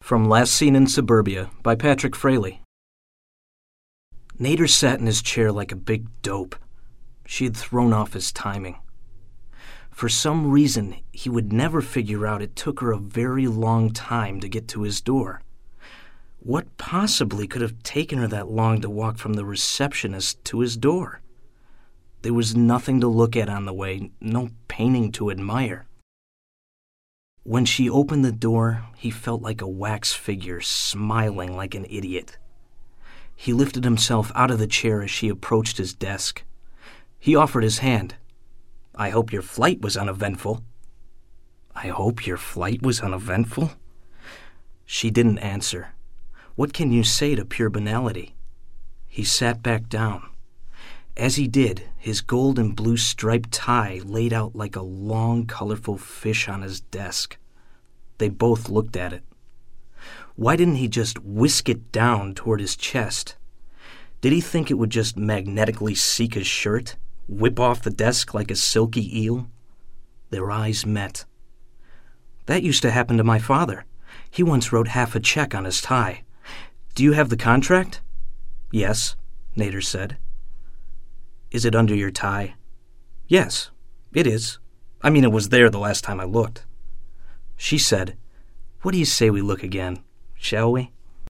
From Last Seen in Suburbia by Patrick Fraley. Nader sat in his chair like a big dope. She had thrown off his timing. For some reason, he would never figure out it took her a very long time to get to his door. What possibly could have taken her that long to walk from the receptionist to his door? There was nothing to look at on the way, no painting to admire. When she opened the door, he felt like a wax figure, smiling like an idiot. He lifted himself out of the chair as she approached his desk. He offered his hand. "I hope your flight was uneventful." "I hope your flight was uneventful?" She didn't answer. What can you say to pure banality? He sat back down. As he did, his gold and blue striped tie laid out like a long, colorful fish on his desk. They both looked at it. Why didn't he just whisk it down toward his chest? Did he think it would just magnetically seek his shirt, whip off the desk like a silky eel? Their eyes met. "That used to happen to my father. He once wrote half a check on his tie. Do you have the contract?" "Yes," Nader said. "Is it under your tie?" "Yes, it is. I mean, it was there the last time I looked." She said, "What do you say we look again, shall we?"